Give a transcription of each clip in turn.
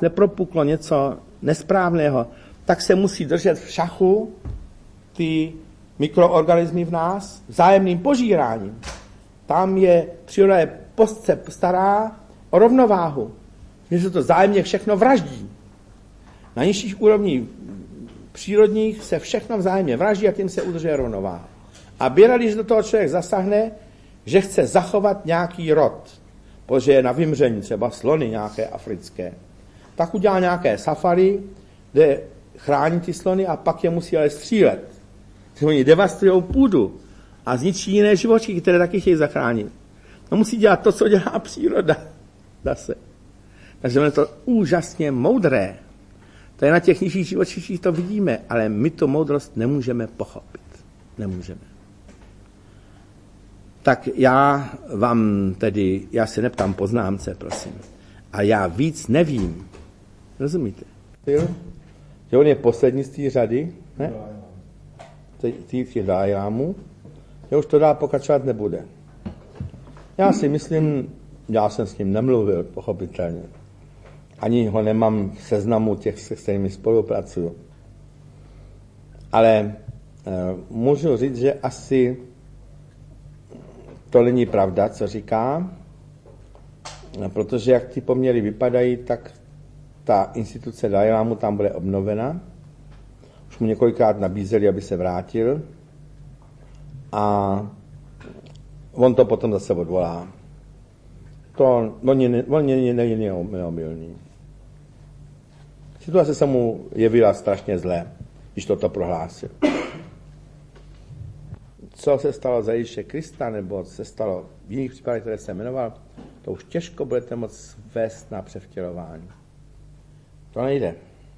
nepropuklo něco nesprávného, tak se musí držet v šachu ty mikroorganismy v nás vzájemným požíráním. Tam je příroda se stará o rovnováhu, že se to vzájemně všechno vraždí. Na nižších úrovních přírodních se všechno vzájemně vraždí a tím se udržuje rovnováha. A běda, když do toho člověk zasahne, že chce zachovat nějaký rod, protože je na vymření, třeba slony nějaké africké, tak udělá nějaké safari, kde chrání ty slony a pak je musí ale střílet. Oni devastují půdu a zničí jiné živočíky, které taky chtějí zachránit. No musí dělat to, co dělá příroda. Zase. Takže je to úžasně moudré. To je na těch nižších živočiších to vidíme, ale my tu moudrost nemůžeme pochopit. Nemůžeme. Tak já se neptám poznámce, prosím. A já víc nevím. Rozumíte? Že on je poslední z té řady, ne? Těch dájámů, že už to dál pokračovat nebude. Já si myslím, já jsem s ním nemluvil, pochopitelně. Ani ho nemám v seznamu těch, se kterými spolupracuju. Ale můžu říct, že asi to není pravda, co říká, protože jak ty poměry vypadají, tak ta instituce Dalajlámu tam bude obnovena. Už mu několikrát nabízeli, aby se vrátil a on to potom zase odvolá. On není neomylný. Situace se mu jevila strašně zlé, když toto prohlásil. Co se stalo za Ježíše Krista, nebo se stalo v jiných případech, které jsem jmenoval, to už těžko budete moct vést na převtělování. To nejde.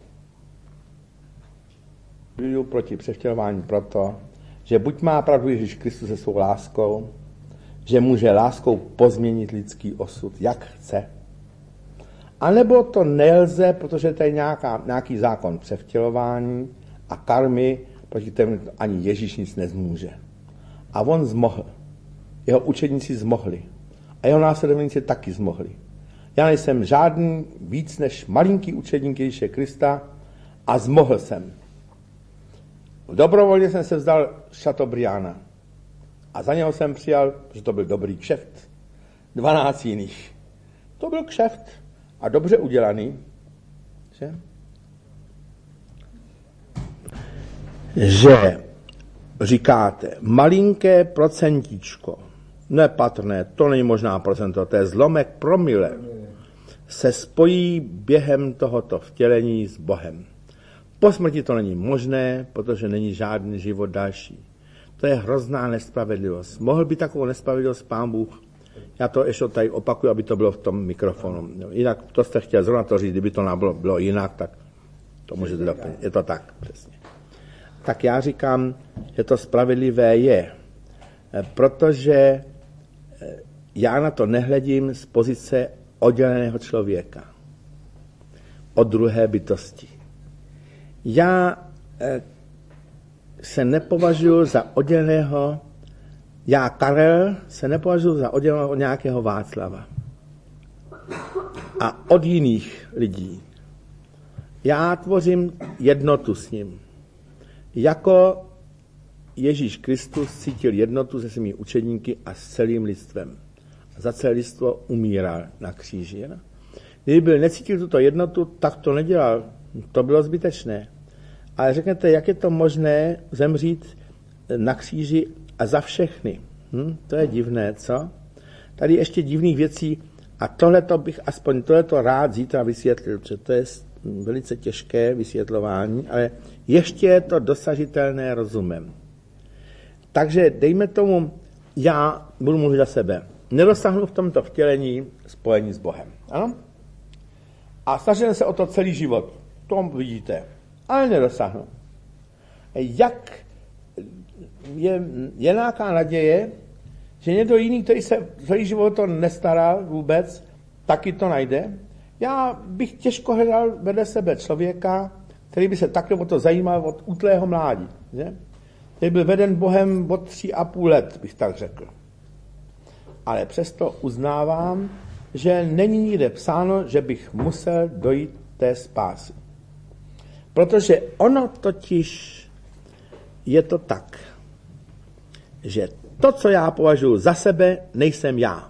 Jdu proti převtělování proto, že buď má pravdu Ježíš Kristus se svou láskou, že může láskou pozměnit lidský osud, jak chce, anebo to nelze, protože to je nějaký zákon převtělování a karmy, proti kterému ani Ježíš nic nezmůže. A on zmohl. Jeho učedníci zmohli. A jeho následovníci taky zmohli. Já nejsem žádný víc než malinký učedník Ježíše Krista a zmohl jsem. Dobrovolně jsem se vzdal Chateaubrianda. A za něho jsem přijal, že to byl dobrý kšeft. 12 jiných. To byl kšeft. A dobře udělaný. Že říkáte, malinké procentíčko, nepatrné, to není možná procento, to je zlomek promile, se spojí během tohoto vtělení s Bohem. Po smrti to není možné, protože není žádný život další. To je hrozná nespravedlivost. Mohl by takovou nespravedlivost Pán Bůh? Já to ještě tady opakuju, aby to bylo v tom mikrofonu. Jinak to jste chtěl zrovna to říct, kdyby to bylo jinak, tak to můžete doplnit. Je to tak, přesně. Tak já říkám, že to spravedlivé je, protože já na to nehledím z pozice odděleného člověka od druhé bytosti. Já se nepovažuji za odděleného, já Karel se nepovažuji za odděleného od nějakého Václava a od jiných lidí. Já tvořím jednotu s ním. Jako Ježíš Kristus cítil jednotu se svými učedníky a s celým lidstvem. A za celé lidstvo umíral na kříži. Kdyby necítil tuto jednotu, tak to nedělal. To bylo zbytečné. Ale řekněte, jak je to možné zemřít na kříži a za všechny? To je divné, co? Tady ještě divných věcí a tohleto bych aspoň tohleto rád zítra vysvětlil, protože to je velice těžké vysvětlování, ale ještě je to dosažitelné rozumem. Takže dejme tomu, já budu mluvit za sebe. Nedosáhnu v tomto vtělení spojení s Bohem. Ano? A snažím se o to celý život. To vidíte. Ale nedosáhnu. Jak je nějaká naděje, že někdo jiný, který se celý život to nestaral vůbec, taky to najde? Já bych těžko hledal vedle sebe člověka, který by se takhle o to zajímal od útlého mládí. Že? Který byl veden Bohem od 3,5 let, bych tak řekl. Ale přesto uznávám, že není nikde psáno, že bych musel dojít té spásy. Protože ono totiž je to tak, že to, co já považuji za sebe, nejsem já.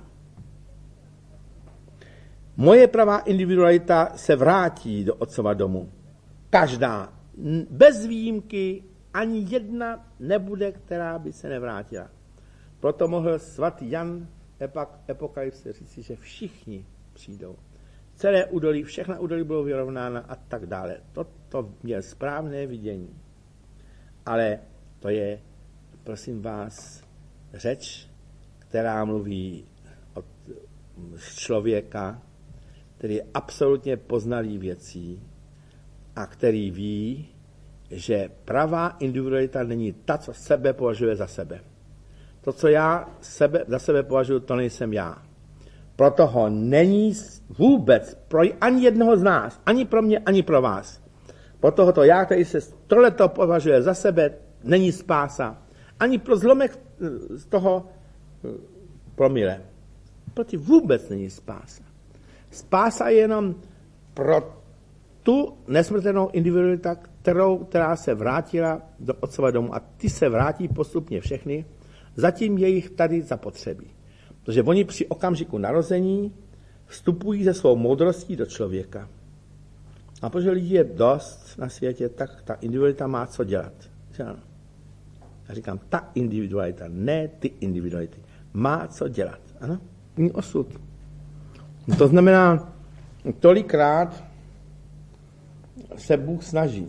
Moje pravá individualita se vrátí do Otcova domu. Každá, bez výjimky, ani jedna nebude, která by se nevrátila. Proto mohl svatý Jan Apokalypse říci, že všichni přijdou. Celé údolí, všechna údolí bylo vyrovnána a tak dále. Toto měl správné vidění. Ale to je, prosím vás, řeč, která mluví od člověka, který je absolutně poznalý věcí a který ví, že pravá individualita není ta, co sebe považuje za sebe. To, co já za sebe považuji, to nejsem já. Proto ho není vůbec pro ani jednoho z nás, ani pro mě, ani pro vás. Proto to já, který se tohleto považuje za sebe, není spása. Ani pro zlomek z toho promile. Proti vůbec není spása. Spása je jenom pro tu nesmrtelnou individualitu, která se vrátila do Otcova domu. A ty se vrátí postupně všechny, zatím je jich tady zapotřebí. Protože oni při okamžiku narození vstupují ze svou moudrostí do člověka. A protože lidí je dost na světě, tak ta individualita má co dělat. Já říkám, ta individualita, ne ty individuality, má co dělat. Ano? Ní osud. To znamená, tolikrát se Bůh snaží,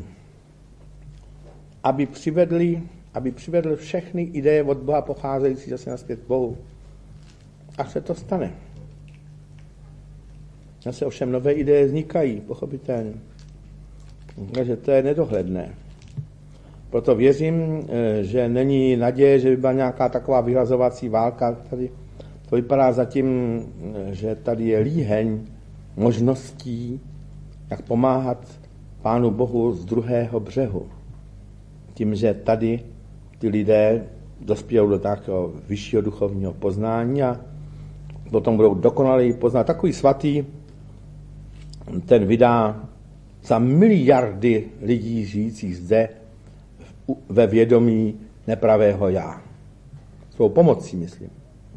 aby přivedl všechny ideje od Boha pocházející zase nazpět k Bohu. Až se to stane. Zase ovšem nové ideje vznikají, pochopitelně. Takže to je nedohledné. Proto věřím, že není naděje, že by byla nějaká taková vyhlazovací válka. Tady to vypadá zatím, že tady je líheň možností, jak pomáhat Pánu Bohu z druhého břehu. Tím, že tady ty lidé dospějou do takového vyššího duchovního poznání a potom budou dokonaleji poznat. Takový svatý, ten vydá za miliardy lidí žijících zde ve vědomí nepravého já. Svou pomocí, myslím.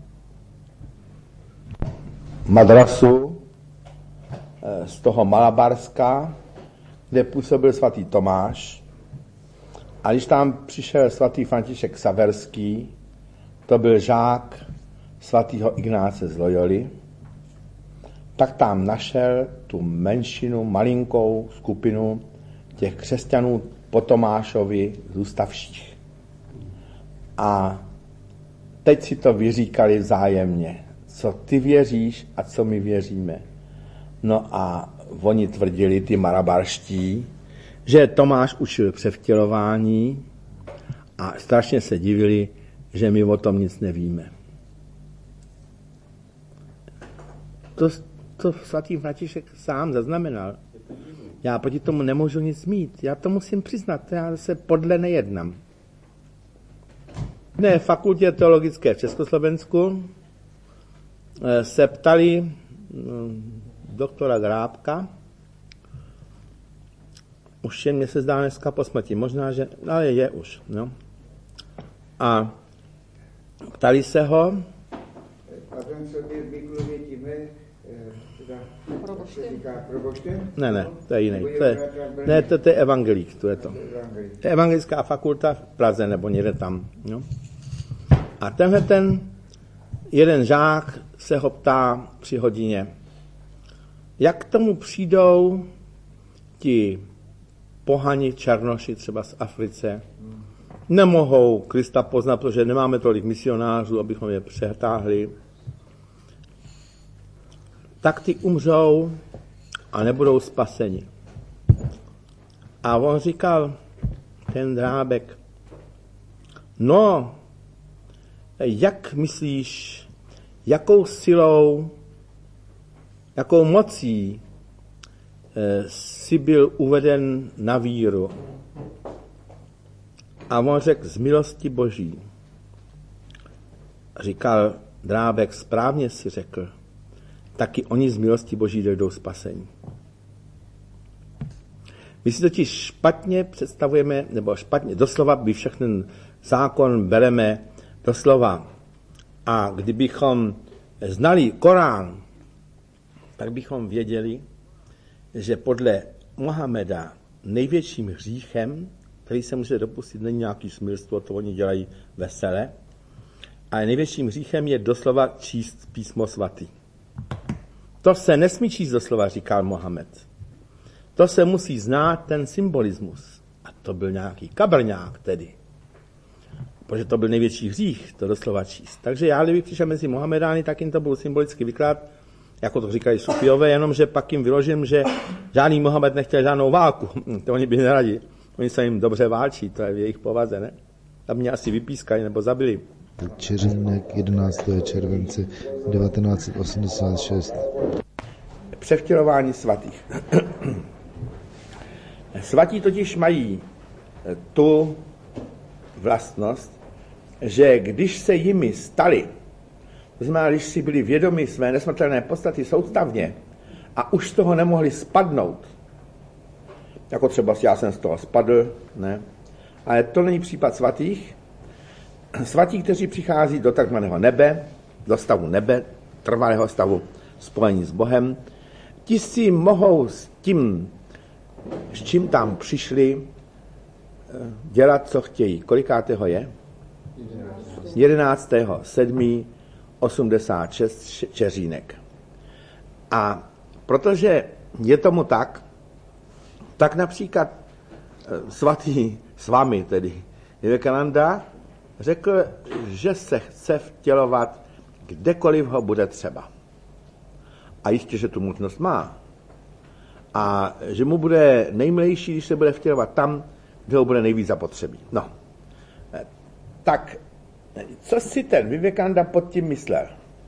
Madrasu z toho Malabarska, kde působil svatý Tomáš. A když tam přišel svatý František Xaverský, to byl žák svatého Ignáce z Loyoli, tak tam našel tu menšinu, malinkou skupinu těch křesťanů po Tomášovi zůstavších. A teď si to vyříkali vzájemně. Co ty věříš a co my věříme. No a oni tvrdili, ty marabarští, že Tomáš učil převtělování a strašně se divili, že my o tom nic nevíme. To svatý František sám zaznamenal. Já proti tomu nemůžu nic mít. Já to musím přiznat. Já se podle nejednám. Na fakultě teologické v Československu se ptali doktora Grábka, už je, mně se zdá dneska po smrti, možná, že, ale je už, no. A ptali se ho, Ne, to je jiný. To je evangelík, to je to. To je evangelická fakulta v Praze, nebo někde tam. No. A ten jeden žák se ho ptá při hodině, jak k tomu přijdou ti pohani černoši třeba z Africe, nemohou Krista poznat, protože nemáme tolik misionářů, abychom je přetáhli, tak ty umřou a nebudou spaseni. A on říkal, ten Drábek, no, jak myslíš, jakou silou, jakou mocí jsi byl uveden na víru? A on řekl, z milosti Boží. Říkal Drábek, správně si řekl, taky oni z milosti Boží dojdou spasení. My si totiž špatně představujeme, nebo špatně, doslova by všechny zákon bereme doslova. A kdybychom znali Korán, tak bychom věděli, že podle Mohameda největším hříchem, který se může dopustit, není nějaký smilstvo, to oni dělají vesele, ale největším hříchem je doslova číst písmo svatý. To se nesmí číst doslova, říkal Mohamed. To se musí znát ten symbolismus. A to byl nějaký kabrňák tedy. Protože to byl největší hřích, to doslova číst. Takže já, kdybych přišel mezi Mohamedány, tak jim to budu symbolicky vykládat, jako to říkají Sufiové, jenomže pak jim vyložím, že žádný Mohamed nechtěl žádnou válku. To oni by neradi. Oni se jim dobře válčí, to je v jejich povaze, ne? Tam mě asi vypískali nebo zabili. Čeřínek 11. července 1986. Převtělování svatých. Svatí totiž mají tu vlastnost, že když se jimi stali, to znamená, když si byli vědomi své nesmrtelné podstaty soustavně a už z toho nemohli spadnout, jako třeba já jsem z toho spadl, ne? Ale to není případ svatých. Svatí, kteří přichází do takzvaného nebe, do stavu nebe, trvalého stavu spojení s Bohem, ti si mohou s tím, s čím tam přišli, dělat, co chtějí. Kolikátého je? 11.7.86 Čeřínek. A protože je tomu tak například svatý s vámi, tedy Vivekananda, řekl, že se chce vtělovat kdekoliv ho bude třeba. A jistě, že tu možnost má. A že mu bude nejmilejší, když se bude vtělovat tam, kde ho bude nejvíc zapotřebí. No, tak co si ten Vivekananda pod tím myslel?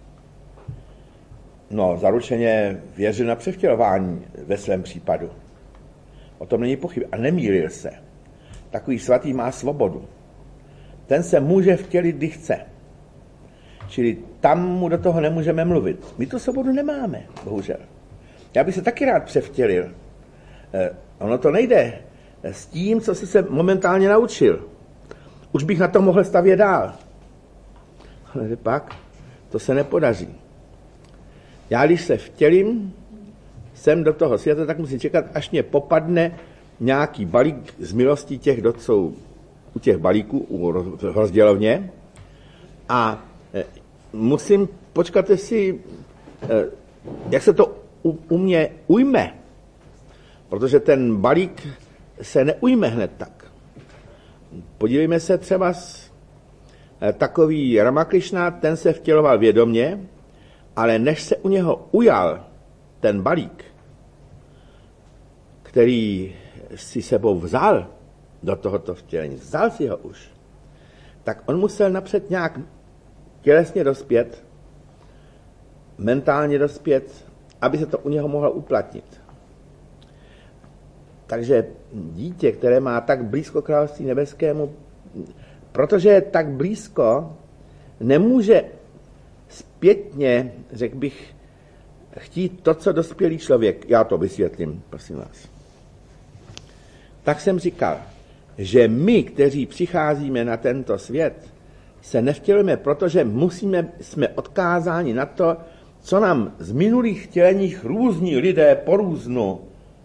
No, zaručeně věřil na převtělování ve svém případu. O tom není pochyb. A nemýlil se. Takový svatý má svobodu. Ten se může vtělit, kdy chce. Čili tam mu do toho nemůžeme mluvit. My tu svobodu nemáme, bohužel. Já bych se taky rád převtělil. Ono to nejde s tím, co jsi se momentálně naučil. Už bych na to mohl stavět dál. Ale pak to se nepodaří. Já, když se vtělím sem do toho světa, tak musím čekat, až mě popadne nějaký balík z milostí těch, kdo jsou u těch balíků, u rozdělovně. A musím počkat, jestli, jak se to u mě ujme. Protože ten balík se neujme hned tak. Podívejme se třeba takový Ramakrišna, ten se vtěloval vědomě, ale než se u něho ujal ten balík, který si sebou vzal do tohoto vtělení, vzal si ho už, tak on musel napřed nějak tělesně dospět, mentálně dospět, aby se to u něho mohlo uplatnit. Takže dítě, které má tak blízko království nebeskému, protože je tak blízko, nemůže zpětně, řekl bych, chtít to, co dospělý člověk. Já to vysvětlím, prosím vás. Tak jsem říkal, že my, kteří přicházíme na tento svět, se nevtělujeme, protože jsme odkázáni na to, co nám z minulých vtěleních různí lidé po různu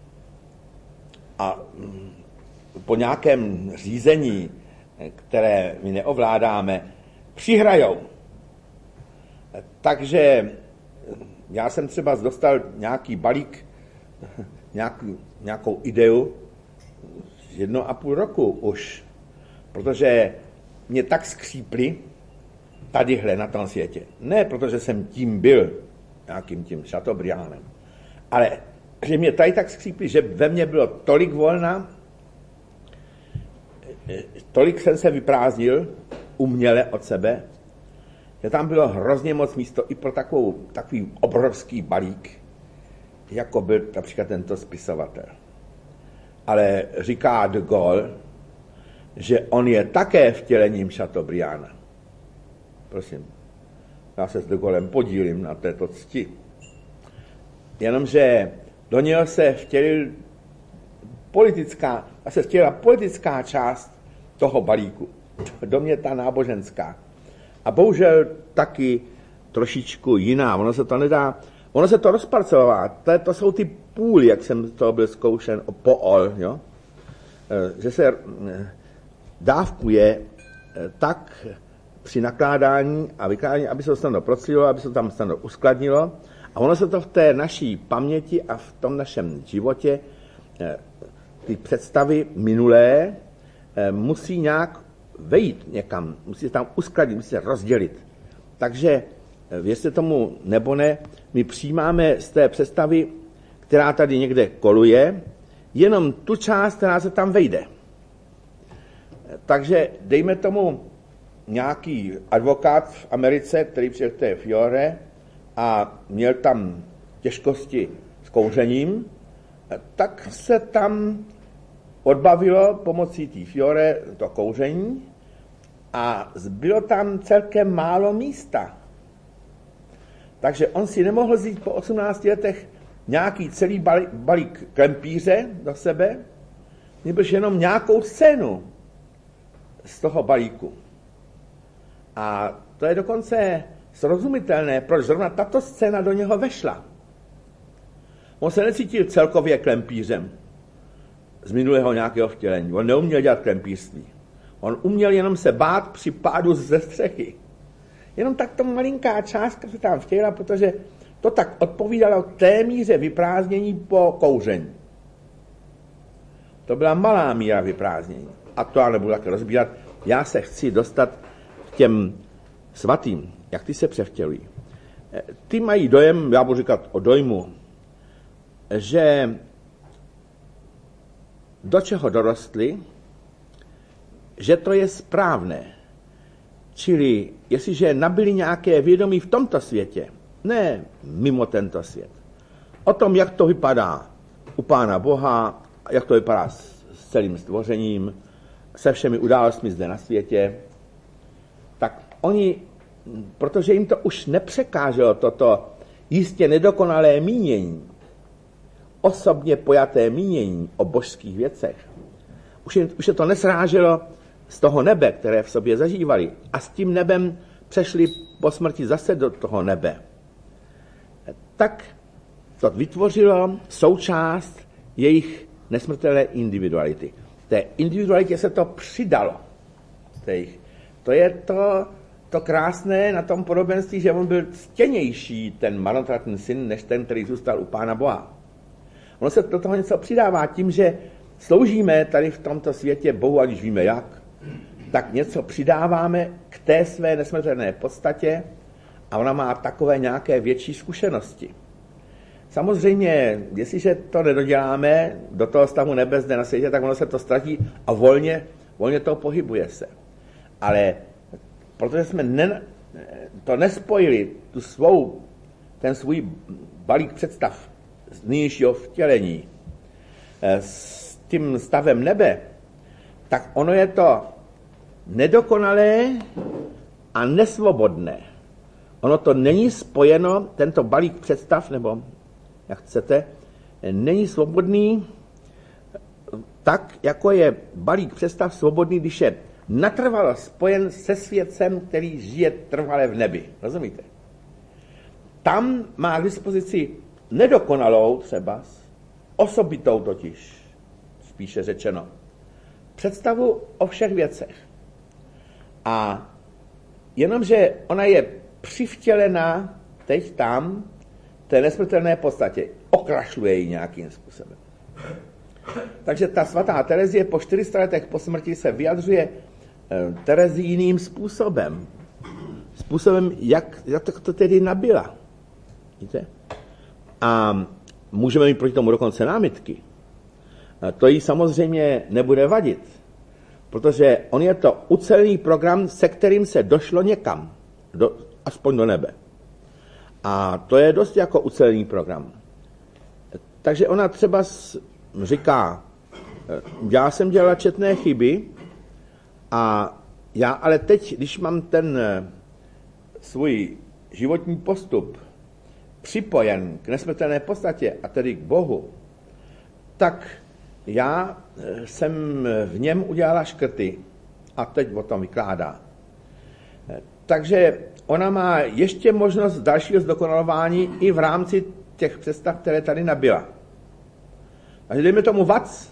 a po nějakém řízení, které my neovládáme, přihrajou. Takže já jsem třeba dostal nějaký balík, nějakou ideu 1,5 roku už, protože mě tak skřípli tadyhle na tom světě. Ne, protože jsem tím byl, nějakým tím Chateaubriandem, ale že mě tady tak skřípli, že ve mně bylo tolik volna, tolik jsem se vyprázdnil uměle od sebe, že tam bylo hrozně moc místo i pro takový obrovský balík, jako byl například tento spisovatel. Ale říká de Gaulle, že on je také vtělením Chateaubrianda. Prosím, já se s de Gaulem podílím na této cti. Jenomže do něho se vtělil politická část toho balíku. Do mě ta náboženská. A bohužel taky trošičku jiná. Ono se to rozparcelová. To jsou ty půly, jak jsem to byl zkoušen pool, jo? Že se dávkuje tak při nakládání a vykládání, aby se to snadno procílilo, aby se to tam snadno uskladnilo. A ono se to v té naší paměti a v tom našem životě, ty představy minulé, musí nějak vejít někam, musí se tam uskladnit, musí se rozdělit. Takže, věřte tomu nebo ne, my přijímáme z té představy, která tady někde koluje, jenom tu část, která se tam vejde. Takže dejme tomu nějaký advokát v Americe, který přijel k té Fiore a měl tam těžkosti s kouřením, tak se tam odbavilo pomocí té Fiore to kouření a zbylo tam celkem málo místa. Takže on si nemohl vzít po 18 letech nějaký celý balík klempíře do sebe, nebož jenom nějakou scénu z toho balíku. A to je dokonce srozumitelné, proč zrovna tato scéna do něho vešla. On se necítil celkově klempířem z minulého nějakého vtělení. On neuměl dělat klempířství. On uměl jenom se bát při pádu ze střechy. Jenom takto malinká částka se tam vtěla, protože to tak odpovídalo té míře vyprázdnění po kouření. To byla malá míra vyprázdnění. A to já nebudu také rozbírat. Já se chci dostat k těm svatým, jak ty se převtělují. Ty mají dojem, já budu říkat o dojmu, že do čeho dorostli, že to je správné. Čili jestliže nabili nějaké vědomí v tomto světě, ne mimo tento svět, o tom, jak to vypadá u Pána Boha, jak to vypadá s celým stvořením, se všemi událostmi zde na světě, tak oni, protože jim to už nepřekáželo toto jistě nedokonalé mínění, osobně pojaté mínění o božských věcech, už je to nesráželo z toho nebe, které v sobě zažívali, a s tím nebem přešli po smrti zase do toho nebe. Tak to vytvořilo součást jejich nesmrtelné individuality. Té individualitě se to přidalo. To je to krásné na tom podobenství, že on byl ctěnější, ten marnotratný syn, než ten, který zůstal u Pána Boha. Ono se do toho něco přidává tím, že sloužíme tady v tomto světě Bohu, aniž víme jak, tak něco přidáváme k té své nesmrtelné podstatě a ona má takové nějaké větší zkušenosti. Samozřejmě, jestliže to nedoděláme do toho stavu nebe zde na světě, tak ono se to ztratí a volně to pohybuje se. Ale protože jsme to nespojili, ten svůj balík představ z nynějšího vtělení s tím stavem nebe, tak ono je to nedokonalé a nesvobodné. Ono to není spojeno, tento balík představ, nebo jak chcete, není svobodný tak, jako je balík představ svobodný, když je natrvalo spojen se světcem, který žije trvale v nebi. Rozumíte? Tam má k dispozici nedokonalou třeba, osobitou totiž, spíše řečeno, představu o všech věcech. A jenomže ona je přivtělená teď tam, v té nesmrtelné podstatě. Okrašluje ji nějakým způsobem. Takže ta svatá Terezie po 400 letech po smrti se vyjadřuje Terezii jiným způsobem. Způsobem, jak to tedy nabila. Víte? A můžeme mít proti tomu dokonce námitky. To jí samozřejmě nebude vadit, protože on je to ucelený program, se kterým se došlo někam, aspoň do nebe. A to je dost jako ucelený program. Takže ona třeba říká, já jsem dělala četné chyby a já ale teď, když mám ten svůj životní postup připojen k nesmrtelné podstatě, a tedy k Bohu, tak já jsem v něm udělala škrty a teď o tom vykládá. Takže ona má ještě možnost dalšího zdokonalování i v rámci těch představ, které tady nabyla. Takže dejme tomu Vac,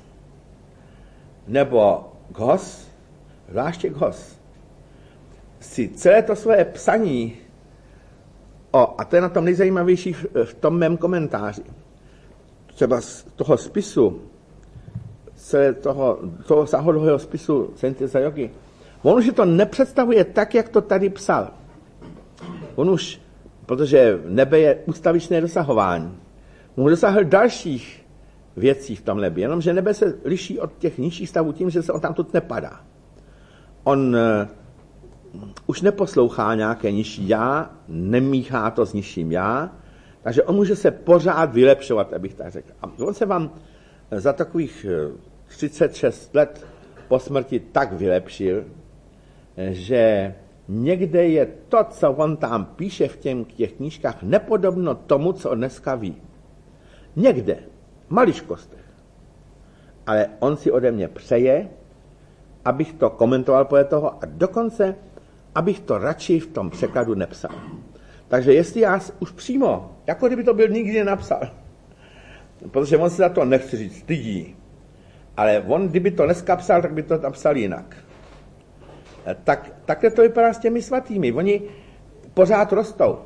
nebo Ghoss, zvláště Ghoss, si celé to své psaní, a to je na tom nejzajímavější v tom mém komentáři, třeba z toho spisu, celé toho sáhodlouhého spisu Saintesa Jogy, on už to nepředstavuje tak, jak to tady psal. On už, protože nebe je ustavičné dosahování, on dosáhl dalších věcí v tom nebi, jenomže nebe se liší od těch nižších stavů tím, že se on tamtud nepadá. On už neposlouchá nějaké nižší já, nemíchá to s nižším já, takže on může se pořád vylepšovat, abych tak řekl. A on se vám za takových 36 let po smrti tak vylepšil, že někde je to, co on tam píše v těch knížkách, nepodobno tomu, co dneska ví. Někde, v maličkostech. Ale on si ode mě přeje, abych to komentoval podle toho a dokonce, abych to radši v tom překladu nepsal. Takže jestli já už přímo, jako kdyby to byl nikdy napsal, protože on se za to nechci říct, stydí, ale on, kdyby to dneska psal, tak by to napsal jinak. Takhle to vypadá s těmi svatými. Oni pořád rostou.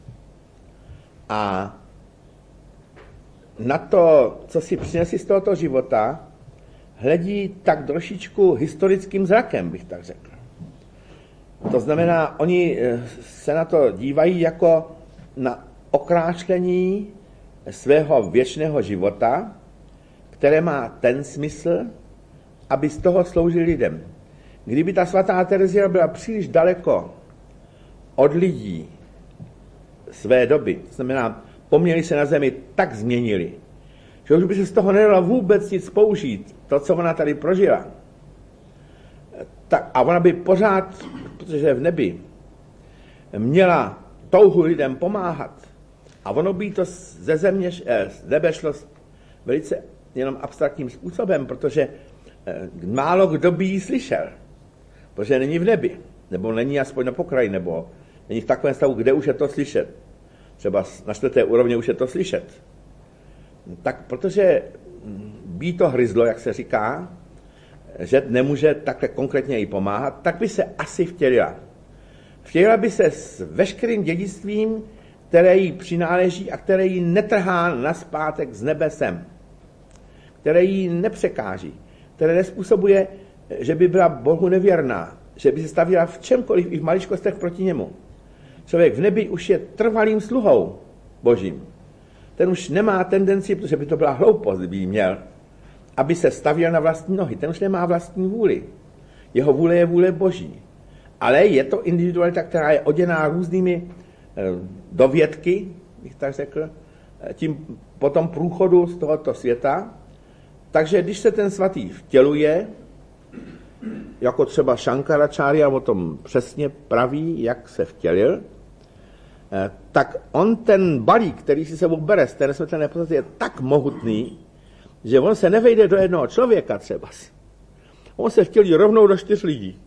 A na to, co si přinesli z tohoto života, hledí tak trošičku historickým zrakem, bych tak řekl. To znamená, oni se na to dívají jako na okrášlení svého věčného života, které má ten smysl, aby z toho sloužil lidem. Kdyby ta svatá Terezia byla příliš daleko od lidí své doby, to znamená, poměry se na zemi tak změnili, že už by se z toho nedalo vůbec nic použít, to, co ona tady prožila. A ona by pořád, protože v nebi, měla touhu lidem pomáhat. A ono by to ze země, z nebe šlo velice jenom abstraktním způsobem, protože málo kdo by ji slyšel. Protože není v nebi, nebo není aspoň na pokraji, nebo není v takovém stavu, kde už je to slyšet. Třeba na 4. úrovni už je to slyšet. Tak protože by to hryzlo, jak se říká, že nemůže takhle konkrétně jí pomáhat, tak by se asi vtělila. Vtělila by se s veškerým dědictvím, které jí přináleží a které jí netrhá nazpátek z nebe sem. Které jí nepřekáží, které nespůsobuje, že by byla Bohu nevěrná, že by se stavila v čemkoliv i v maličkostech proti němu. Člověk v nebi už je trvalým sluhou Božím. Ten už nemá tendenci, protože by to byla hloupost, kdyby ji měl, aby se stavěl na vlastní nohy. Ten už nemá vlastní vůli. Jeho vůle je vůle Boží. Ale je to individualita, která je oděná různými dovědky, bych tak řekl, tím po tom průchodu z tohoto světa. Takže když se ten svatý vtěluje, jako třeba Šankaračárya o tom přesně praví, jak se vtělil, tak on ten balík, který si sebou bere z té nesmrtelné podstaty, je tak mohutný, že on se nevejde do jednoho člověka třeba. On se vtělí rovnou do 4 lidí.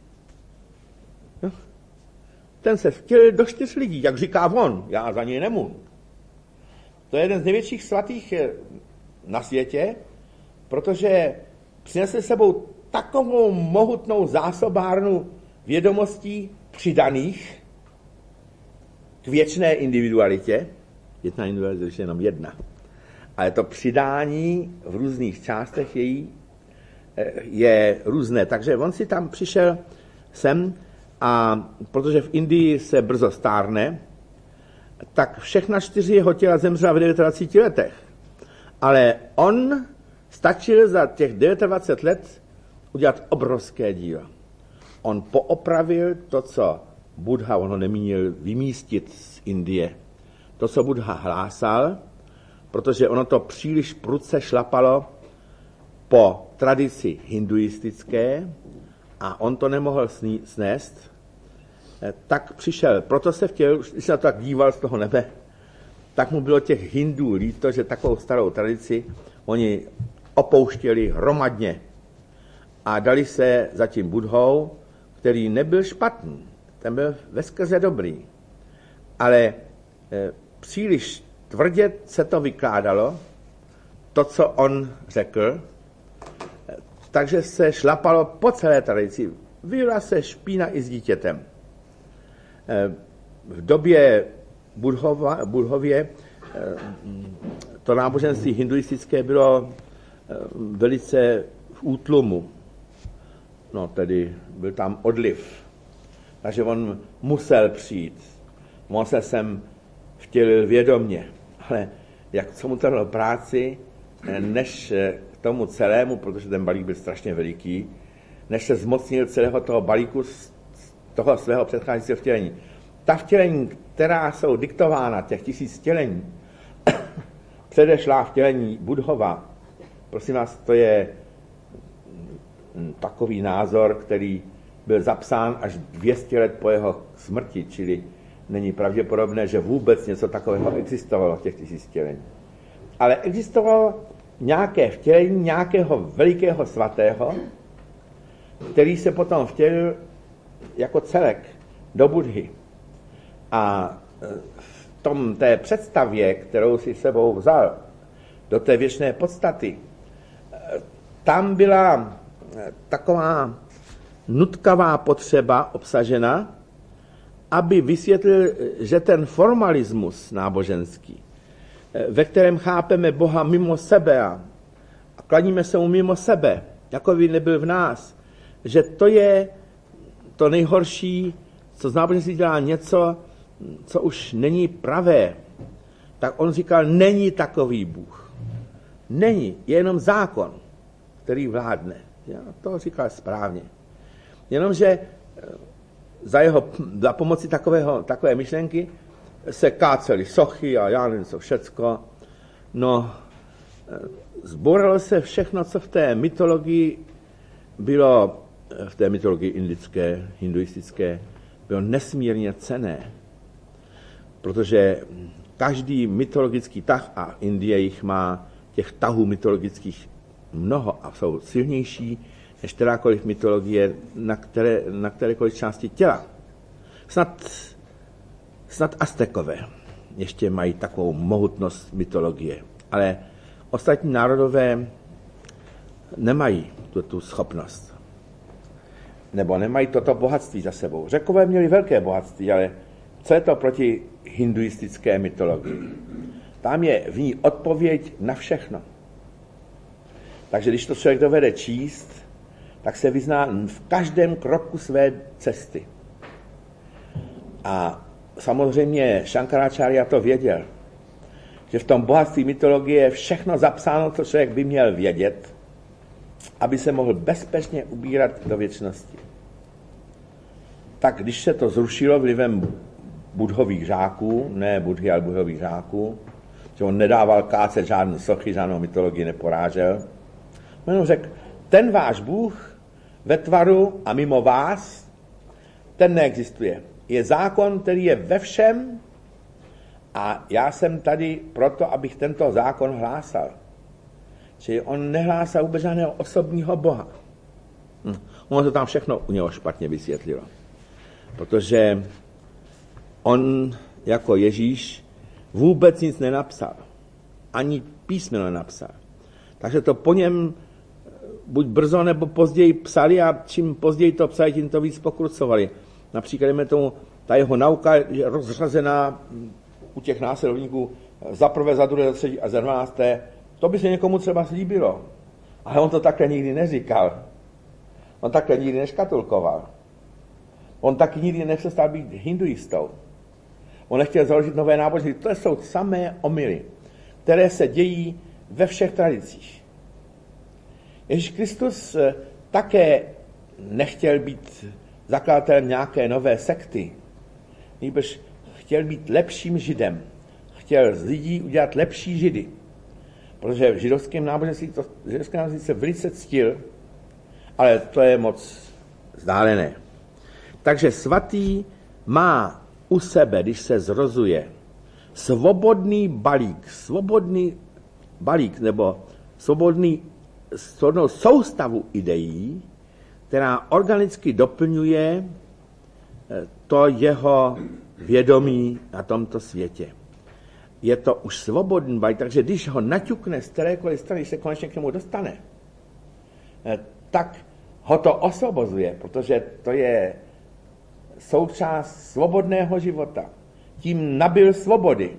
Ten se vtělil do 4 lidí, jak říká on, já za něj nemůžu. To je jeden z největších svatých na světě, protože přinesl sebou takovou mohutnou zásobárnu vědomostí přidaných k věčné individualitě. Jedna individualita je jenom jedna. Ale to přidání v různých částech její je různé. Takže on si tam přišel sem a protože v Indii se brzo stárne, tak všechna 4 jeho těla zemřela v 29 letech. Ale on stačil za těch 29 let udělat obrovské dílo. On poopravil to, co Buddha, on ho nemínil vymístit z Indie. To, co Buddha hlásal, protože ono to příliš prudce šlapalo po tradici hinduistické a on to nemohl snést, tak přišel, proto se vtělil, když se na to tak díval z toho nebe, tak mu bylo těch hindů líto, že takovou starou tradici oni opouštěli hromadně a dali se za tím Buddhou, který nebyl špatný, ten byl veskrze dobrý, ale příliš tvrdě se to vykládalo, to, co on řekl, takže se šlapalo po celé tradici. Vyjela se špína i s dítětem. V době Buddhově to náboženství hinduistické bylo velice v útlumu. No, tedy byl tam odliv. Takže on musel přijít. On se sem vtělil vědomně. Ale jak co mu to dalo práci, než k tomu celému, protože ten balík byl strašně veliký, než se zmocnil celého toho balíku z toho svého předcházejícího vtělení. Ta vtělení, která jsou diktována, těch 1000 vtělení, předešlá vtělení Buddhova, prosím vás, to je takový názor, který byl zapsán až 200 let po jeho smrti, čili není pravděpodobné, že vůbec něco takového existovalo v těch 1000 vtělení. Ale existovalo nějaké vtělení nějakého velikého svatého, který se potom vtělil jako celek do Buddhy. A v té představě, kterou si sebou vzal do té věčné podstaty, tam byla taková nutkavá potřeba obsažena, aby vysvětlil, že ten formalismus náboženský, ve kterém chápeme Boha mimo sebe a klaníme se mu mimo sebe, jako by nebyl v nás, že to je to nejhorší, co z náboženství dělá něco, co už není pravé. Tak on říkal, není takový Bůh. Není, je jenom zákon, který vládne. To říkal správně. Jenomže za pomoci takové myšlenky se kácely sochy a já nevím co všecko. No, zbouralo se všechno, co v té mytologii bylo, v té mytologii indické, hinduistické, bylo nesmírně cenné. Protože každý mytologický tah, a Indie jich má těch tahů mytologických mnoho a jsou silnější než kterákoliv mytologie na kterékoliv části těla. Snad Aztekové ještě mají takovou mohutnost mytologie, ale ostatní národové nemají tu schopnost. Nebo nemají toto bohatství za sebou. Řekové měli velké bohatství, ale co je to proti hinduistické mytologii? Tam je v ní odpověď na všechno. Takže když to člověk dovede číst, tak se vyzná v každém kroku své cesty. A samozřejmě Šankaráčárya to věděl, že v tom bohatství mytologie je všechno zapsáno, co člověk by měl vědět, aby se mohl bezpečně ubírat do věčnosti. Tak když se to zrušilo vlivem Buddhových žáků, ne Buddhy, ale Buddhových žáků, že on nedával kácet žádnou sochy, žádnou mytologii neporážel, on řekl, ten váš Bůh ve tvaru a mimo vás, ten neexistuje. Je zákon, který je ve všem a já jsem tady proto, abych tento zákon hlásal. Čili on nehlásal vůbec žádného osobního Boha. On to tam všechno u něho špatně vysvětlilo. Protože on jako Ježíš vůbec nic nenapsal. Ani písmeno nenapsal. Takže to po něm buď brzo nebo později psali a čím později to psali, tím to víc pokrucovali. Například tomu, ta jeho nauka je rozřazená u těch následovníků za prvé, za druhé, za třetí a za 12. To by se někomu třeba slíbilo. Ale on to takhle nikdy neříkal. On takhle nikdy neškatulkoval. On taky nikdy nepřestal být hinduistou. On nechtěl založit nové náboženství. To jsou samé omyly, které se dějí ve všech tradicích. Ježíš Kristus také nechtěl být zakladatelem nějaké nové sekty. Nýbrž chtěl být lepším Židem. Chtěl z lidí udělat lepší Židy. Protože v židovském náboženství se velice ctil, ale to je moc vzdálené. Takže svatý má u sebe, když se zrozuje, svobodný balík nebo svobodný soustavu ideí, která organicky doplňuje to jeho vědomí na tomto světě. Je to už svobodný baj, takže když ho naťukne z kterékoliv strany, když se konečně k němu dostane, tak ho to osvobozuje, protože to je součást svobodného života. Tím nabyl svobody.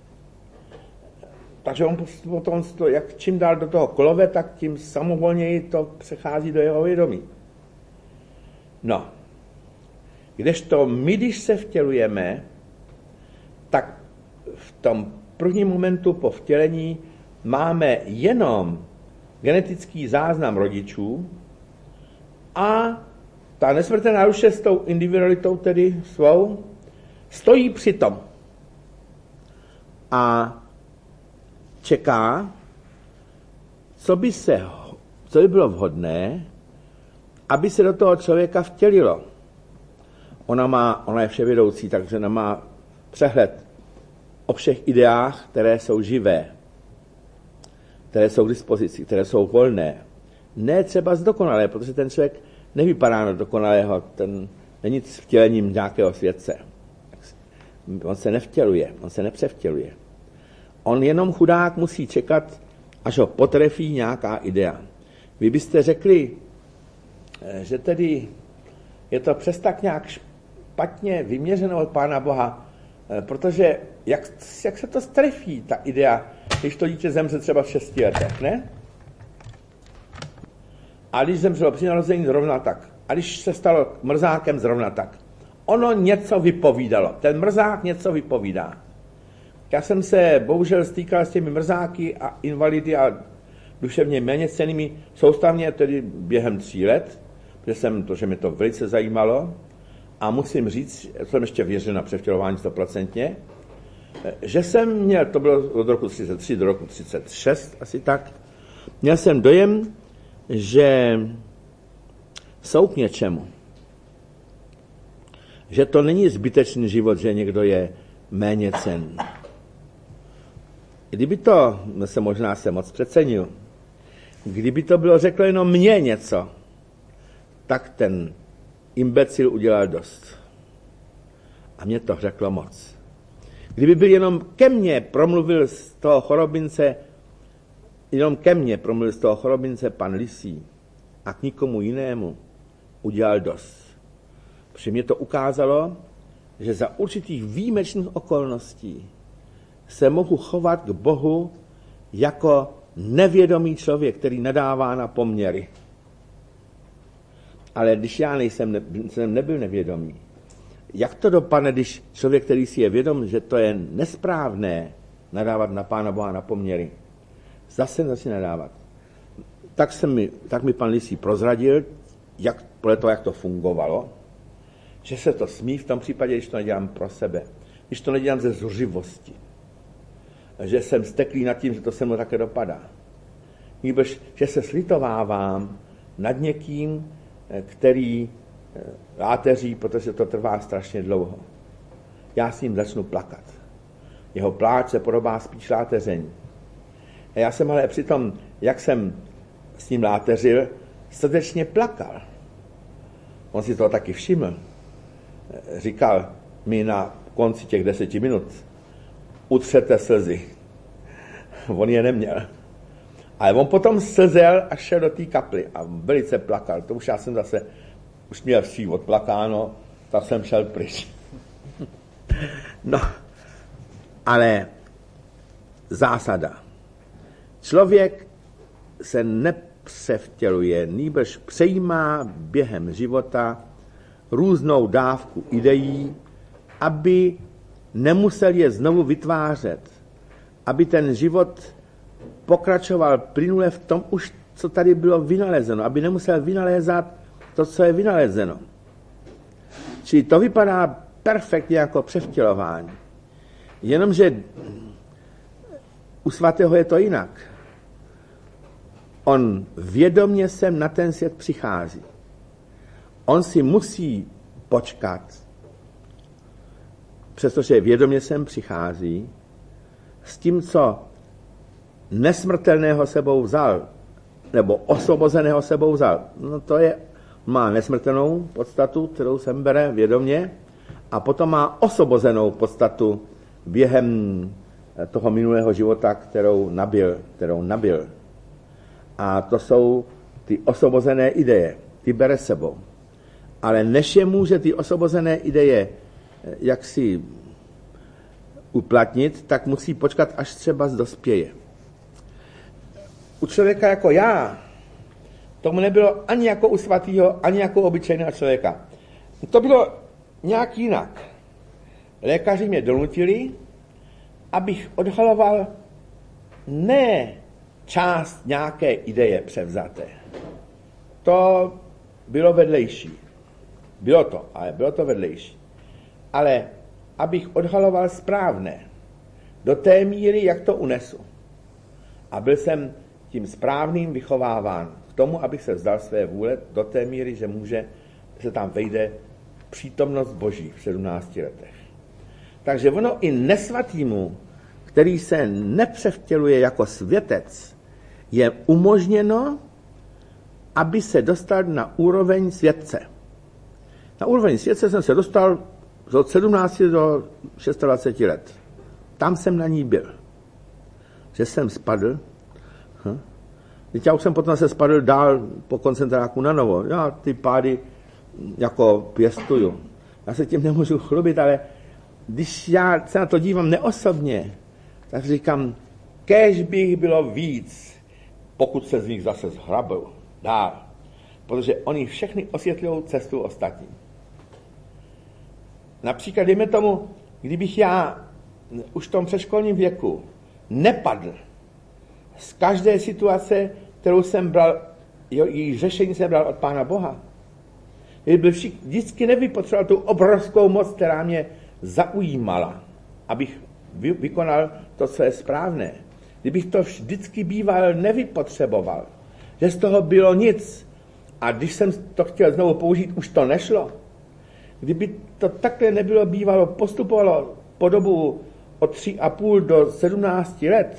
Takže on potom, jak čím dál do toho kolove, tak tím samovolněji to přechází do jeho vědomí. No, kdežto my, když se vtělujeme, tak v tom prvním momentu po vtělení máme jenom genetický záznam rodičů a ta nesmrtelná duše s tou individualitou tedy svou stojí při tom a čeká, co by bylo vhodné, aby se do toho člověka vtělilo. Ona je vševědoucí, takže ona má přehled o všech ideách, které jsou živé, které jsou k dispozici, které jsou volné. Ne třeba zdokonalé, protože ten člověk nevypadá na dokonalého, ten není vtělením nějakého světce. On se nevtěluje, on se nepřevtěluje. On jenom chudák musí čekat, až ho potrefí nějaká idea. Vy byste řekli, že tedy je to přes tak nějak špatně vyměřeno od Pána Boha, protože jak se to strefí, ta idea, když to dítě zemře třeba v 6 letech, ne? A když zemřelo při narození, zrovna tak. A když se stalo mrzákem, zrovna tak. Ono něco vypovídalo. Ten mrzák něco vypovídá. Já jsem se bohužel stýkal s těmi mrzáky a invalidy a duševně méněcennými soustavně tedy během 3 let, protože mě to velice zajímalo a musím říct, jsem ještě věřil na převtělování 100%, že jsem měl, to bylo od roku 33 do roku 36 asi tak, měl jsem dojem, že jsou k něčemu. Že to není zbytečný život, že někdo je méně cenný. Kdyby to, možná se moc přecenil, kdyby to bylo řeklo jenom mně něco, tak ten imbecil udělal dost. A mě to řeklo moc. Kdyby byl jenom ke mně promluvil z toho chorobince pan Lisý a k nikomu jinému udělal dost. Protože mě to ukázalo, že za určitých výjimečných okolností se mohu chovat k Bohu jako nevědomý člověk, který nadává na poměry. Ale když já jsem nebyl nevědomý, jak to dopadne, když člověk, který si je vědom, že to je nesprávné nadávat na Pána Boha na poměry, zase začne nadávat. Tak mi pan Lisý prozradil, podle toho, jak to fungovalo, že se to smí v tom případě, když to nedělám pro sebe, když to nedělám ze zuřivosti, že jsem steklý nad tím, že to se mnou také dopadá. Nýbrž, že se slitovávám nad někým, který láteří, protože to trvá strašně dlouho. Já s ním začnu plakat. Jeho pláč se podobá spíš láteření. A já jsem ale přitom, jak jsem s ním láteřil, srdečně plakal. On si to taky všiml. Říkal mi na konci těch 10 minut, utřete slzy. On je neměl. Ale on potom slzel a šel do té kaply a velice plakal. To už já jsem zase, už měl vší odplakáno, tak jsem šel pryč. No, ale zásada. Člověk se nepřevtěluje, nýbrž přejímá během života různou dávku ideí, aby nemusel je znovu vytvářet, aby ten život pokračoval plynule v tom už, co tady bylo vynalezeno, aby nemusel vynalézat to, co je vynalezeno. Čili to vypadá perfektně jako převtělování. Jenomže u svatého je to jinak. On vědomě sem na ten svět přichází. On si musí počkat, přestože vědomě sem přichází, s tím, co nesmrtelného sebou vzal nebo osvobozeného sebou vzal. No to má nesmrtelnou podstatu, kterou sem bere vědomě, a potom má osvobozenou podstatu během toho minulého života, kterou nabyl. A to jsou ty osvobozené ideje, ty bere sebou. Ale než je může ty osvobozené ideje jaksi uplatnit, tak musí počkat, až třeba dospěje. U člověka jako já, tomu nebylo ani jako u svatýho, ani jako u obyčejného člověka. To bylo nějak jinak. Lékaři mě donutili, abych odhaloval ne část nějaké ideje převzaté. To bylo vedlejší. Bylo to vedlejší. Ale abych odhaloval správné, do té míry, jak to unesu. A byl jsem tím správným vychováván k tomu, abych se vzdal své vůle do té míry, že se tam vejde přítomnost Boží v 17 letech. Takže ono i nesvatýmu, který se nepřevtěluje jako světec, je umožněno, aby se dostal na úroveň světce. Na úroveň světce jsem se dostal od 17 do 26 let. Tam jsem na ní byl. Že jsem spadl. Teď já už jsem potom se spadl dál po koncentráku na novo. Já ty pády jako pěstuju. Já se tím nemůžu chlubit, ale když já se na to dívám neosobně, tak říkám, kéž bych bylo víc, pokud se z nich zase zhrabl dál. Protože oni všechny osvětlují cestu ostatním. Například, dejme tomu, kdybych já už v tom předškolním věku nepadl z každé situace, kterou jsem bral, její řešení jsem bral od Pána Boha. Vždycky nevypotřeboval tu obrovskou moc, která mě zaujímala, abych vykonal to, co je správné. Kdybych to vždycky býval nevypotřeboval, že z toho bylo nic, a když jsem to chtěl znovu použít, už to nešlo. Kdyby to takhle nebylo bývalo, postupovalo po dobu od 3,5 do 17 let,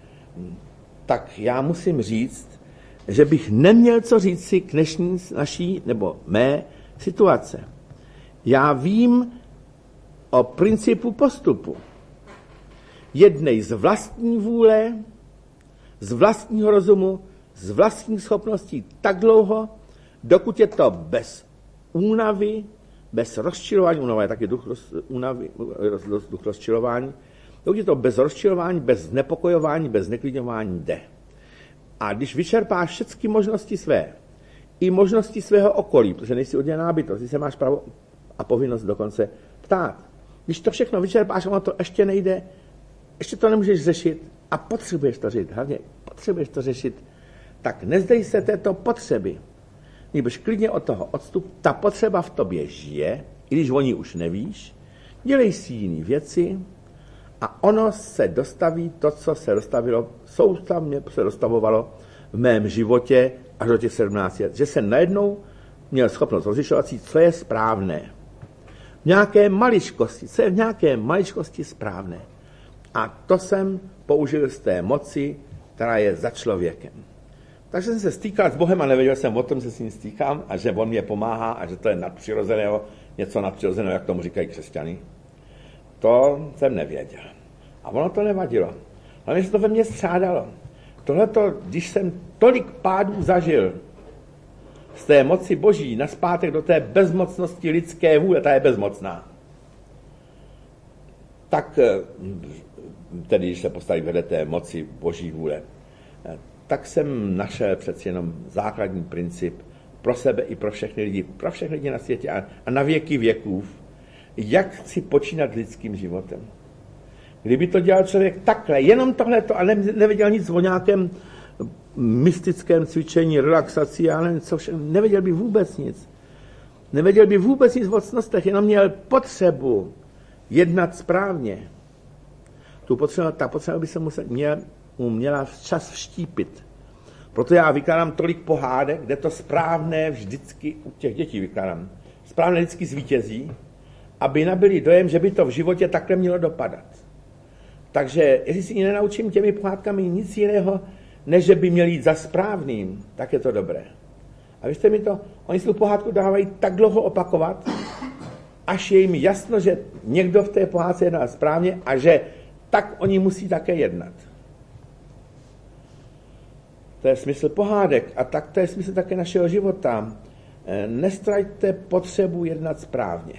tak já musím říct, že bych neměl co říct si k dnešní naší nebo mé situace. Já vím o principu postupu. Jednej z vlastní vůle, z vlastního rozumu, z vlastních schopností tak dlouho, dokud je to bez únavy, bez rozčilování, únava je taky duch rozčilování, dokud je to bez rozčilování, bez znepokojování, bez zneklidňování jde. A když vyčerpáš všechny možnosti své, i možnosti svého okolí, protože nejsi oddělená bytost, ty se máš právo a povinnost dokonce ptát. Když to všechno vyčerpáš, ono to ještě nejde, ještě to nemůžeš řešit a potřebuješ to řešit, hlavně potřebuješ to řešit, tak nezdej se této potřeby. Nebož klidně od toho odstup, ta potřeba v tobě žije, i když o ní už nevíš, dělej si jiné věci a ono se dostaví to, co se dostavilo, soustavně se dostavovalo v mém životě až do těch 17 let. Že se najednou měl schopnost rozlišovat si, co je správné. V nějaké maličkosti, co je v nějaké maličkosti správné. A to jsem použil z té moci, která je za člověkem. Takže jsem se stýkal s Bohem a nevěděl jsem o tom, že s ním stýkám a že on mě pomáhá a že to je nadpřirozeného, něco nadpřirozeného, jak tomu říkají křesťany. To jsem nevěděl. A ono to nevadilo. Ale se to ve mně střádalo. Tohleto, když jsem tolik pádů zažil z té moci Boží nazpátek do té bezmocnosti lidské vůle, ta je bezmocná. Tak, tedy když se postaví vedle té moci Boží vůle, tak jsem našel přeci jenom základní princip pro sebe i pro všechny lidi na světě a na věky věků, jak chci počínat lidským životem. Kdyby to dělal člověk takhle, jenom tohleto a nevěděl nic o nějakém mystickém cvičení, relaxaci, já nevím, co všechno, nevěděl by vůbec nic. Nevěděl by vůbec nic o ctnostech, jenom měl potřebu jednat správně. Ta potřeba by se měla včas vštípit. Proto já vykládám tolik pohádek, kde to správné vždycky, u těch dětí vykládám, správné vždycky zvítězí, aby nabili dojem, že by to v životě takhle mělo dopadat. Takže jestli si nenaučím těmi pohádkami nic jiného, než že by měli jít za správným, tak je to dobré. A věřte mi to, oni si tu pohádku dávají tak dlouho opakovat, až je jim jasno, že někdo v té pohádce jedná správně a že tak oni musí také jednat. To je smysl pohádek a tak to je smysl také našeho života. Nestraťte potřebu jednat správně.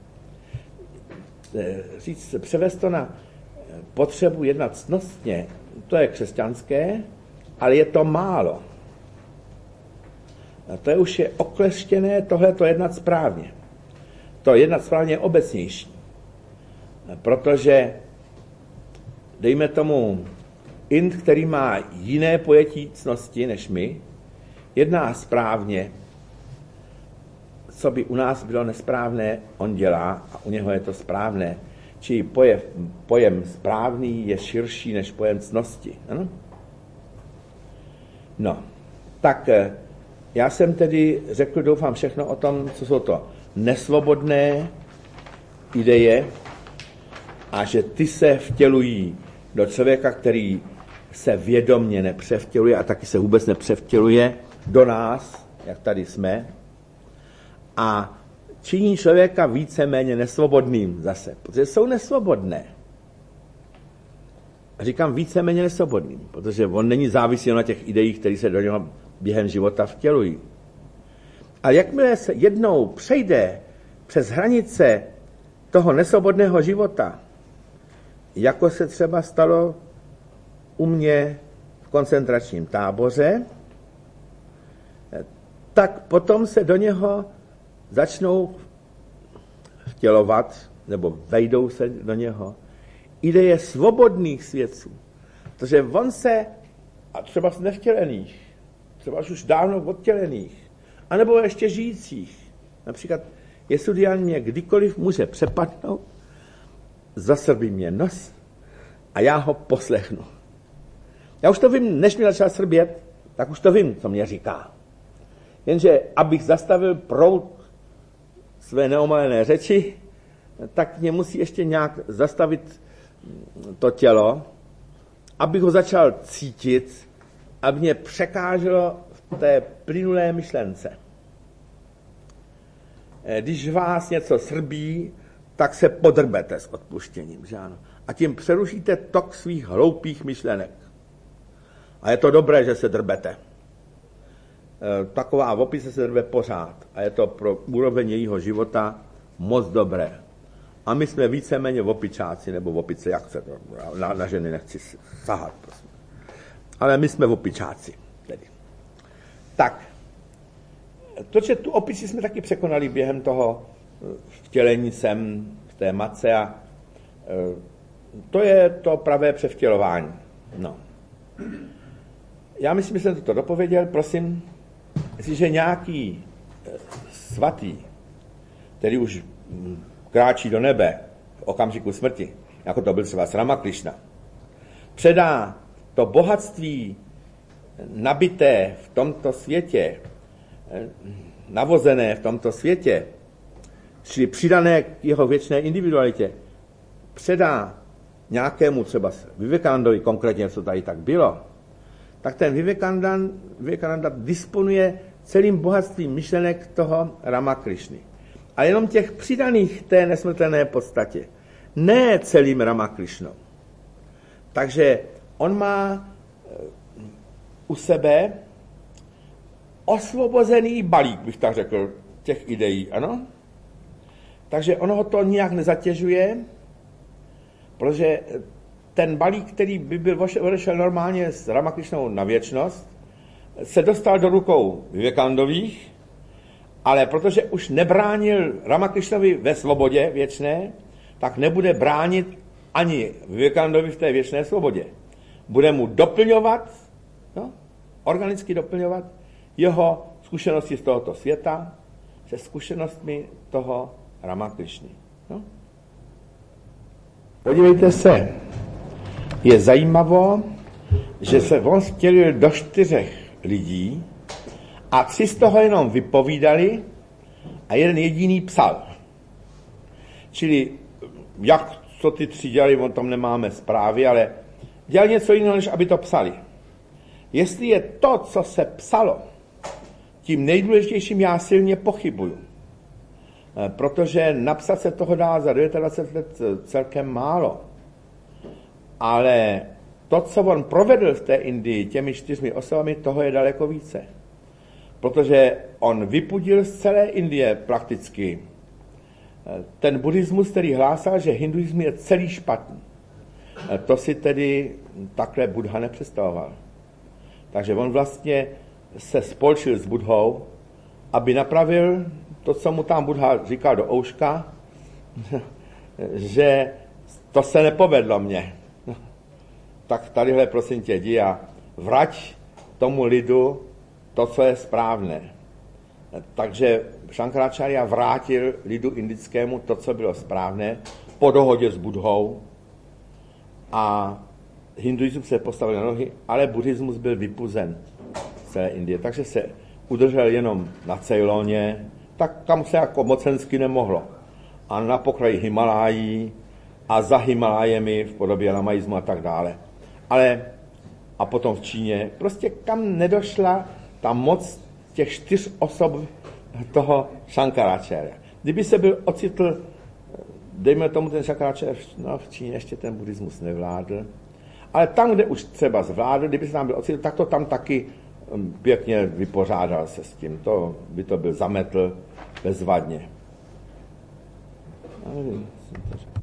Převést to na potřebu jednat ctnostně, to je křesťanské, ale je to málo. A to už je okleštěné tohleto jednat správně. To jednat správně je obecnější. Protože, dejme tomu, Ind, který má jiné pojetí ctnosti než my, jedná správně. Co by u nás bylo nesprávné, on dělá a u něho je to správné. Čili pojem správný je širší než pojem ctnosti. Ano? No, tak já jsem tedy řekl, doufám, všechno o tom, co jsou to nesvobodné ideje a že ty se vtělují do člověka, který se vědomně nepřevtěluje a taky se vůbec nepřevtěluje do nás, jak tady jsme, a činí člověka víceméně nesvobodným zase, protože jsou nesvobodné. A říkám víceméně nesvobodným, protože on není závislý na těch ideích, které se do něho během života vtělují. A jakmile se jednou přejde přes hranice toho nesvobodného života, jako se třeba stalo u mě v koncentračním táboře, tak potom se do něho začnou vtělovat, nebo vejdou se do něho ideje svobodných svědců. Protože on se, a třeba z nevtělených, třeba už dávno odtělených, anebo ještě žijících, například Jesudian mě kdykoliv může přepadnout, zasrbí mě nos a já ho poslechnu. Já už to vím, než mi začal srbět, tak už to vím, co mě říká. Jenže abych zastavil proud své neomalené řeči, tak mě musí ještě nějak zastavit to tělo, abych ho začal cítit, aby mě překáželo v té plynulé myšlence. Když vás něco srbí, tak se podrbete s odpuštěním, že ano? A tím přerušíte tok svých hloupých myšlenek. A je to dobré, že se drbete. Taková opice se drbe pořád. A je to pro úroveň jejího života moc dobré. A my jsme víceméně opičáci, nebo opice, jak se to, na ženy nechci sahat, prosím. Ale my jsme opičáci, tedy. Tak, to, že tu opici jsme taky překonali během toho vtělení sem v té matce a to je to pravé převtělování. No. Já myslím, že jsem to dopověděl, prosím, jestliže nějaký svatý, který už kráčí do nebe v okamžiku smrti, jako to byl třeba Ramakrishna, předá to bohatství nabité v tomto světě, navozené v tomto světě, čili přidané k jeho věčné individualitě, předá nějakému třeba Vivekanandovi, konkrétně, co tady tak bylo, tak ten Vivekananda disponuje celým bohatstvím myšlenek toho Ramakrishny. A jenom těch přidaných té nesmrtelné podstatě. Ne celým Ramakrishnou. Takže on má u sebe osvobozený balík, bych tak řekl, těch ideí, ano? Takže ono ho to nijak nezatěžuje, protože ten balík, který by byl odešel normálně s Ramakrishnou na věčnost, se dostal do rukou Vivekanandových, ale protože už nebránil Ramakrishnovi ve svobodě věčné, tak nebude bránit ani Vivekanandovi v té věčné svobodě. Bude mu doplňovat, no, organicky doplňovat jeho zkušenosti z tohoto světa se zkušenostmi toho Ramakrishny. No. Podívejte se, je zajímavé, že se on vtělil do 4 lidí a 3 z toho jenom vypovídali a jeden jediný psal. Čili jak co ty 3 dělali, o tom nemáme zprávy, ale dělali něco jiného, než aby to psali. Jestli je to, co se psalo, tím nejdůležitějším, já silně pochybuju. Protože napsat se toho dá za 29 let celkem málo. Ale to, co on provedl v té Indii těmi 4 osobami, toho je daleko více. Protože on vypudil z celé Indie prakticky ten buddhismus, který hlásal, že hinduismus je celý špatný. To si tedy takhle Buddha nepředstavoval. Takže on vlastně se spolčil s Buddhou, aby napravil to, co mu tam Buddha říkal do ouška, že to se nepovedlo mně. Tak tadyhle prosím tě jdi a vrať tomu lidu to, co je správné. Takže Šankaracharya vrátil lidu indickému to, co bylo správné, po dohodě s Buddhou, a hinduismus se postavil na nohy, ale buddhismus byl vypuzen z celé Indie. Takže se udržel jenom na Ceyloně, tak kam se jako mocensky nemohlo. A na pokraji Himalájí a za Himalájemi v podobě lamaismu a tak dále. Ale a potom v Číně, prostě kam nedošla ta moc těch 4 osob toho Šankaracharya. Kdyby se byl ocitl, dejme tomu ten Šankaracharya, no v Číně ještě ten buddhismus nevládl, ale tam, kde už třeba zvládl, kdyby se tam byl ocitl, tak to tam taky pěkně vypořádal se s tím. To by to byl zametl bezvadně.